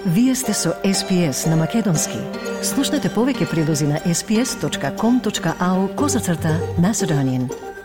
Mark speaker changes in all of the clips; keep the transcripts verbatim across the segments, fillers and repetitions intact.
Speaker 1: Вие сте со Ес Би Ес на Македонски. Слушнете повеќе прилози на ес би ес точка ком точка ау козацрта Macedonian.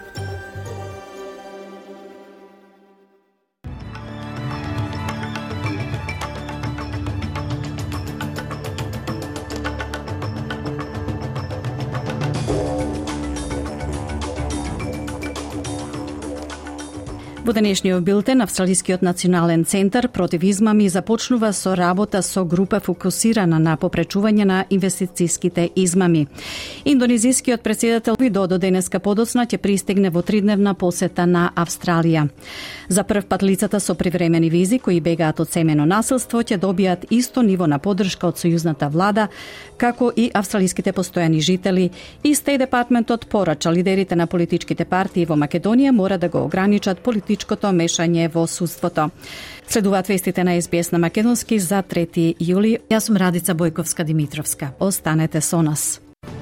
Speaker 2: Во денешниот билтен, Австралискиот национален центар против измами започнува со работа со група фокусирана на попречување на инвестицијските измами. Индонезискиот претседател Видодо денеска подоцна ќе пристигне во тридневна посета на Австралија. За прв пат лицата со привремени визи кои бегаат од семено насилство ќе добијат исто ниво на поддршка од сојузната влада, како и австралиските постојани жители, и Стејт департментот порача лидерите на политичките партии во Македонија мора да го ограничат политичкото мешање во судството. Следуваат вестите на Ес Би Ес на Македонски за трети јули. Јас сум Радица Бојковска-Димитровска. Останете со нас.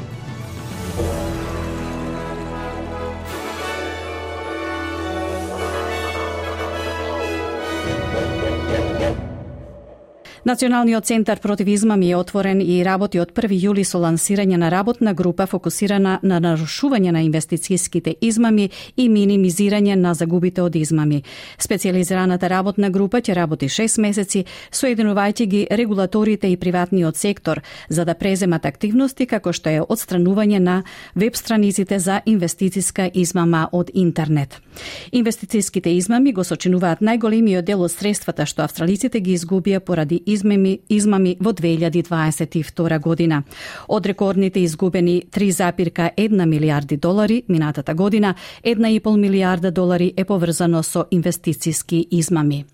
Speaker 2: Националниот центар против измами е отворен и работи од први јули со лансирање на работна група фокусирана на нарушување на инвестицијските измами и минимизирање на загубите од измами. Специјализираната работна група ќе работи шест месеци, соединувајќи ги регулаторите и приватниот сектор за да преземат активности како што е отстранување на веб страниците за инвестицијска измама од интернет. Инвестицијските измами го сочинуваат најголемиот дел од средствата што австралиците ги изгубија поради измами, измами во две илјади дваесет и втора година. Од рекордните изгубени три запирка една милијарди долари минатата година, една и пол милијарда долари е поврзано со инвестицијски измами.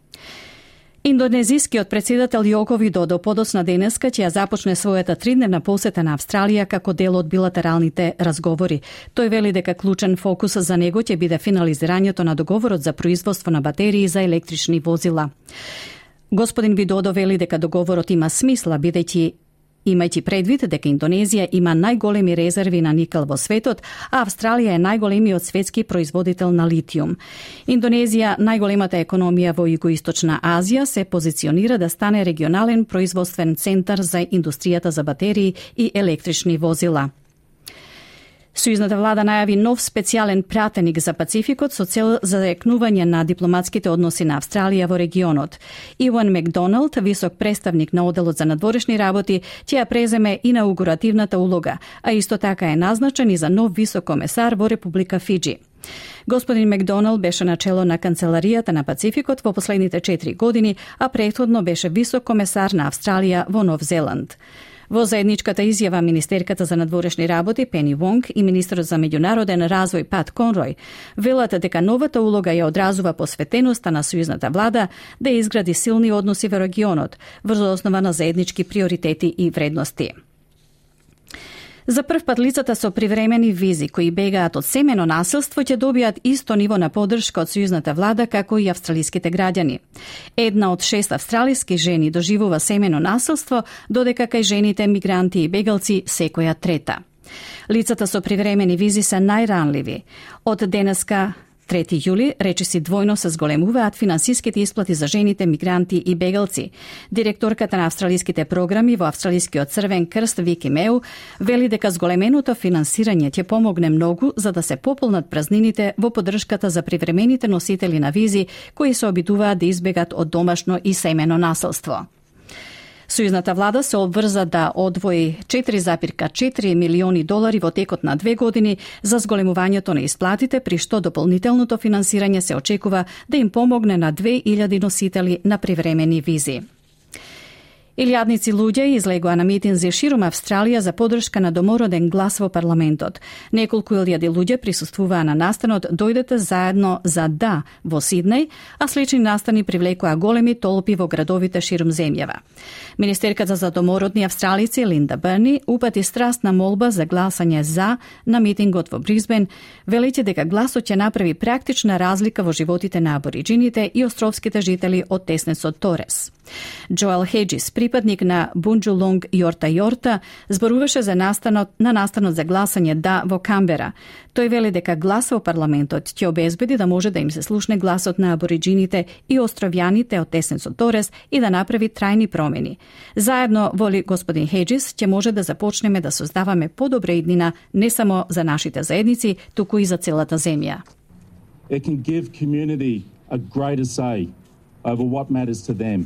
Speaker 2: Индонезискиот претседател Јоко Видодо подоцна денеска ќе ја започне својата тридневна посета на Австралија како дел од билатералните разговори. Тој вели дека клучен фокус за него ќе биде финализирањето на договорот за производство на батерии за електрични возила. Господин Видодо вели дека договорот има смисла, бидејќи имајќи предвид дека Индонезија има најголеми резерви на никел во светот, а Австралија е најголемиот светски производител на литиум. Индонезија, најголемата економија во Југоисточна Азија, се позиционира да стане регионален производствен центар за индустријата за батерии и електрични возила. Сојузната влада најави нов специјален пратеник за Пацификот со цел заекнување на дипломатските односи на Австралија во регионот. Иван Макдоналд, висок представник на Оделот за надворешни работи, ќе ја преземе инаугуративната улога, а исто така е назначен и за нов висок комесар во Република Фиџи. Господин Макдоналд беше начело на Канцеларијата на Пацификот во последните четири години, а претходно беше висок комесар на Австралија во Нов Зеланд. Во заедничката изјава министерката за надворешни работи Пени Вонг и министерот за меѓународен развој Пат Конрој велат дека новата улога ја одразува посветеноста на сојузната влада да изгради силни односи во регионот врз основа на заеднички приоритети и вредности. За прв пат лицата со привремени визи кои бегаат од семено насилство ќе добијат исто ниво на поддршка од сојузната влада како и австралиските граѓани. Една од шест австралиски жени доживува семено насилство, додека кај жените мигранти и бегалци секоја трета. Лицата со привремени визи се најранливи. Од денеска трети јули, речиси двојно се зголемуваат финансиските исплати за жените, мигранти и бегалци. Директорката на австралиските програми во Австралискиот Црвен крст Вики Меу вели дека зголеменото финансирање ќе помогне многу за да се пополнат празнините во поддршката за привремените носители на визи кои се обидуваат да избегат од домашно и семено насилство. Сојузната влада се обврза да одвои четири запирка четири милиони долари во текот на две години за зголемувањето на исплатите, при што дополнителното финансирање се очекува да им помогне на две илјади носители на привремени визи. Илјадници луѓе излегоа на митинзи ширум Австралија за поддршка на домороден глас во парламентот. Неколку илјади луѓе присуствуваа на настанот "Дојдете заедно за да" во Сиднеј, а слични настани привлекоа големи толпи во градовите ширум земјава. Министерката за домородни австралици Линда Берни упати страстна молба за гласање за на митингот во Брисбен, велејќи дека гласот ќе направи практична разлика во животите на абориџините и островските жители од теснецот Торес. Joel Hedges, pripadnik na Bundjalung Yorta Yorta, зборуваше за настанот, на настанот за гласање да во Камбера. Тој вели дека гласа во парламентот ќе обезбеди да може да им се слушне гласот на абориджините и островјаните од Теснецот Торес и да направи трајни промени. Заедно, воли господин Хеджис, ќе може да започнеме да создаваме подобра иднина не само за нашите заедници, туку и за целата земја.
Speaker 3: It can give community a greater say over what matters to them.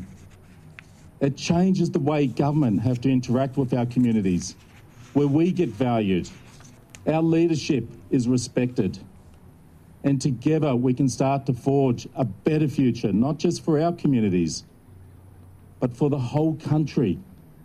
Speaker 3: It changes the way government have to interact with our communities, where we get valued, our leadership is respected, and together we can start to forge a better future, not just for our communities, but for the whole country.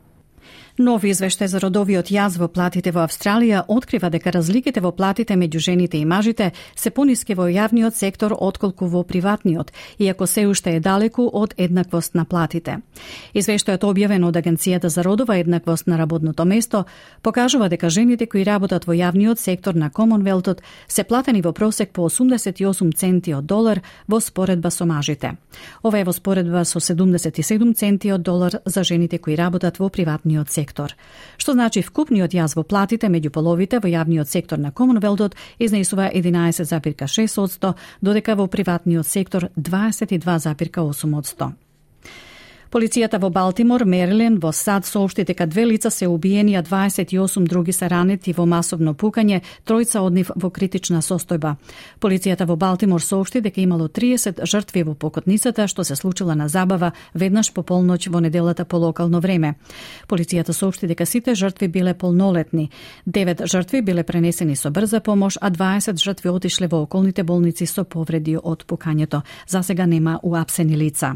Speaker 2: Нов извештај за родовиот јаз во платите во Австралија открива дека разликите во платите меѓу жените и мажите се пониски во јавниот сектор отколку во приватниот, иако се уште е далеку од еднаквост на платите. Извештајот објавен од Агенцијата за родова еднаквост на работното место покажува дека жените кои работат во јавниот сектор на Комонвелтот се платени во просек по осумдесет и осум центи од долар во споредба со мажите. Ова е во споредба со седумдесет и седум центи од долар за жените кои работат во приватниот сектор. Што значи вкупниот јаз во платите меѓу половите во јавниот сектор на Комонвелтот изнесува единаесет зарез и шест одсто, додека во приватниот сектор дваесет и два зарез и осум одсто. Полицијата во Балтимор, Мериленд, во САД соопшти дека две лица се убиени, а дваесет и осум други се ранети во масовно пукање, тројца од нив во критична состојба. Полицијата во Балтимор соопшти дека имало триесет жртви во покотницата, што се случила на забава веднаш по полноќ во неделата по локално време. Полицијата соопшти дека сите жртви биле полнолетни. Девет жртви биле пренесени со брза помош, а дваесет жртви отишле во околните болници со повреди од пукањето. За сега нема уапсени лица.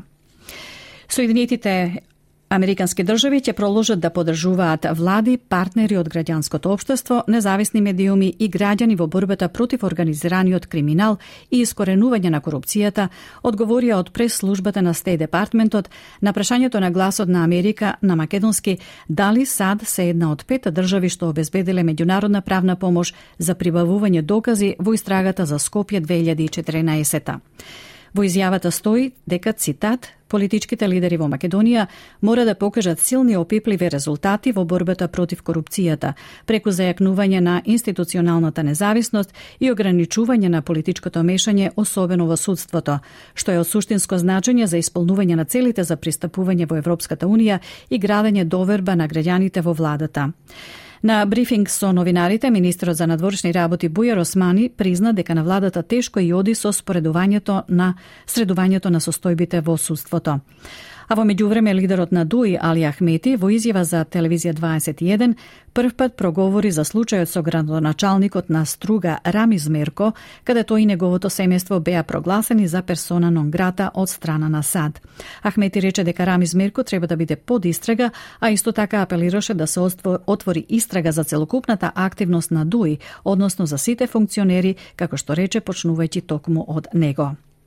Speaker 2: Соединетите Американски држави ќе продолжат да поддржуваат влади, партнери од граѓанското општество, независни медиуми и граѓани во борбата против организираниот криминал и искоренување на корупцијата, одговорија од прес-службата на Стејт Департментот на прашањето на Гласот на Америка на македонски дали САД се една од пет држави што обезбедиле меѓународна правна помош за прибавување докази во истрагата за Скопје две илјади и четиринаесета. Во изјавата стои дека, цитат, политичките лидери во Македонија мора да покажат силни опипливи резултати во борбата против корупцијата, преку зајакнување на институционалната независност и ограничување на политичкото мешање, особено во судството, што е од суштинско значење за исполнување на целите за пристапување во Европската Унија и градење доверба на граѓаните во владата. На брифинг со новинарите, министерот за надворешни работи Бујар Османи призна дека на владата тешко и оди со споредувањето на средувањето на состојбите во судството. А во меѓувреме лидерот на ДУИ Али Ахмети во изјава за телевизија дваесет и еден првпат проговори за случајот со градоначалникот на Струга Рамиз Мерко, каде тој и неговото семејство беа прогласени за персона нон грата од страна на САД. Ахмети рече дека Рамиз Мерко треба да биде под истрага, а исто така апелираше да се отвори истрага за целокупната активност на ДУИ, односно за сите функционери, како што рече, почнувајќи токму од него.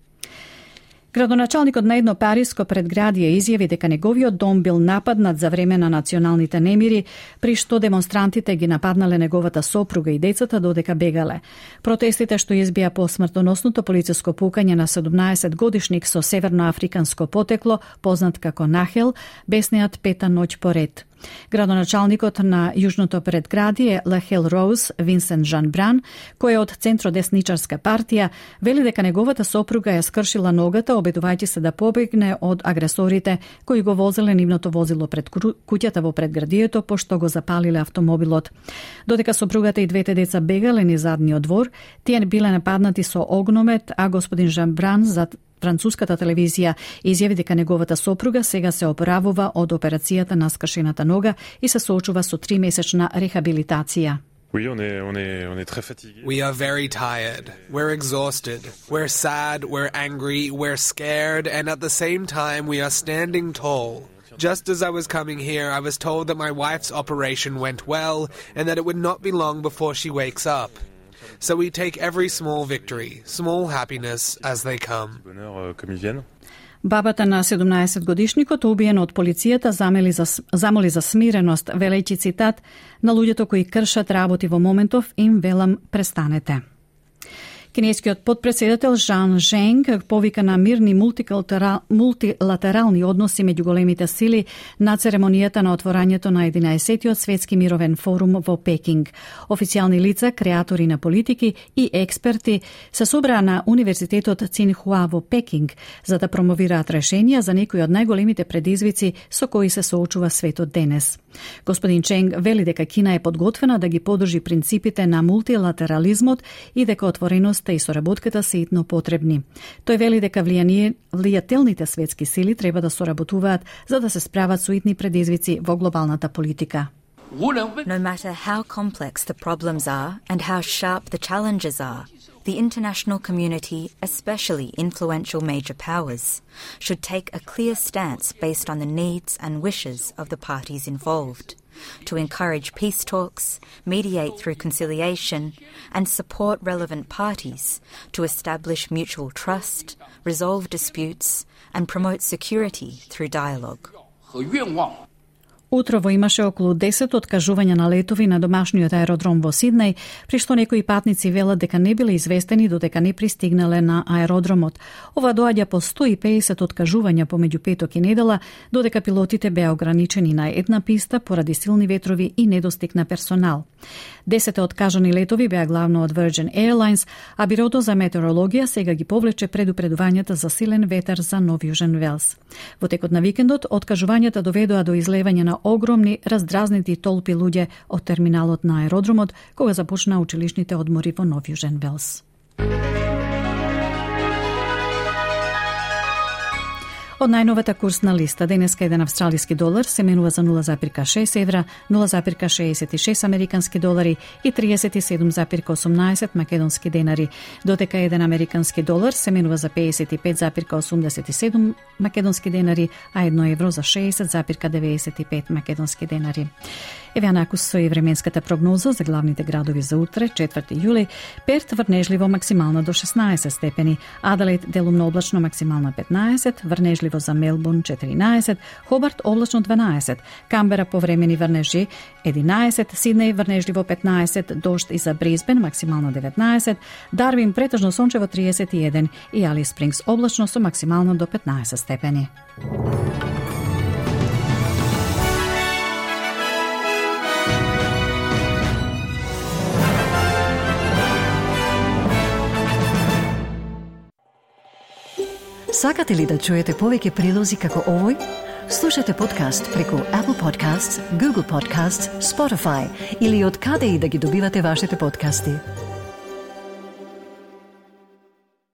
Speaker 2: Градоначалникот на едно париско предградие изјави дека неговиот дом бил нападнат за време на националните немири, при што демонстрантите ги нападнале неговата сопруга и децата додека бегале. Протестите што избија по смртоносното полициско пукање на седумнаесет годишник со северноафриканско потекло, познат како Нахел, беснеат пета ноќ поред. Градоначалникот на јужното предградие Лахел Роуз, Винсент Жан Бран, кој е од центро-десничарска партија, вели дека неговата сопруга ја скршила ногата, обидувајќи се да побегне од агресорите кои го возеле нивното возило пред куќата во предградието, пошто го запалиле автомобилот. Додека сопругата и двете деца бегале низ задниот двор, тие биле нападнати со огномет, а господин Жан Бран за француската телевизија изјави дека неговата сопруга сега се оправува од операцијата на скршената нога и се соочува со тримесечна рехабилитација.
Speaker 4: Oui, on est, on est, on est très fatigué.
Speaker 5: We are very tired. We're exhausted. We're sad, we're angry, we're scared, and at the same time we are standing tall. Just as I was coming here, I was told that my wife's operation went well and that it would not be long before she wakes up. So we take every small victory, small happiness as they come.
Speaker 2: Бабата на седумнаесет годишникот, убиен од полицијата, замоли за, замоли за смиреност, велејќи, цитат, на луѓето кои кршат работи во моментов, им велам престанете. Кинескиот подпредседател Жан Женг повика на мирни мултилатерални односи меѓу големите сили на церемонијата на отворањето на единаесеттиот светски мировен форум во Пекинг. Официјални лица, креатори на политики и експерти се собраа на Универзитетот Цинхуа во Пекинг за да промовираат решенија за некои од најголемите предизвици со кои се соочува светот денес. Господин Ченг вели дека Кина е подготвена да ги подржи принципите на мултилатерализмот и дека отвореноста и соработката се итно потребни. Тој вели дека влијание, влијателните светски сили треба да соработуваат за да се справат со итни предизвици во глобалната политика.
Speaker 6: No matter how complex the problems are and how sharp the challenges are, the international community, especially influential major powers, should take a clear stance based on the needs and wishes of the parties involved, to encourage peace talks, mediate through conciliation, and support relevant parties to establish mutual trust, resolve disputes, and promote security through dialogue.
Speaker 2: Утрово имаше околу десет откажувања на летови на домашниот аеродром во Сиднеј, при што некои патници велат дека не биле известени додека не пристигнале на аеродромот. Ова доаѓа по сто и педесет откажувања помеѓу петок и недела, додека пилотите беа ограничени на една писта поради силни ветрови и недостиг на персонал. Десете откажани летови беа главно од Virgin Airlines, а Бирото за метеорологија сега ги повлече предупредувањата за силен ветер за Нов Јужен Велс. Во текот на викендот, откажувањата доведоа до излевање на огромни раздразнети толпи луѓе од терминалот на аеродромот кога започнаа училишните одмори во Нов Јужен Велс. Од најновата курсна листа, денеска еден австралиски долар се менува за нула зарез шест евра, нула зарез шеесет и шест американски долари и триесет и седум зарез осумнаесет македонски денари, додека еден американски долар се менува за педесет и пет зарез осумдесет и седум македонски денари, а едно евро за шеесет зарез деветдесет и пет македонски денари. Еве накус со и временската прогноза за главните градови за утре, четврти јули. Перт врнежливо максимална до шеснаесет степени, Аделаид делумно облачно максимална петнаесет, врнежливо за Мелбурн четиринаесет, Хобарт облачно дванаесет, Камбера повремени врнежи единаесет, Сиднеј врнежливо петнаесет, дожд и за Брисбен максимална деветнаесет, Дарвин претежно сончево триесет и еден и Алис Спрингс облачно со максимално до петнаесет степени.
Speaker 1: Сакате ли да чуете повеќе прилози како овој? Слушате подкаст преку Apple Podcasts, Google Podcasts, Spotify или од каде и да ги добивате вашите подкасти.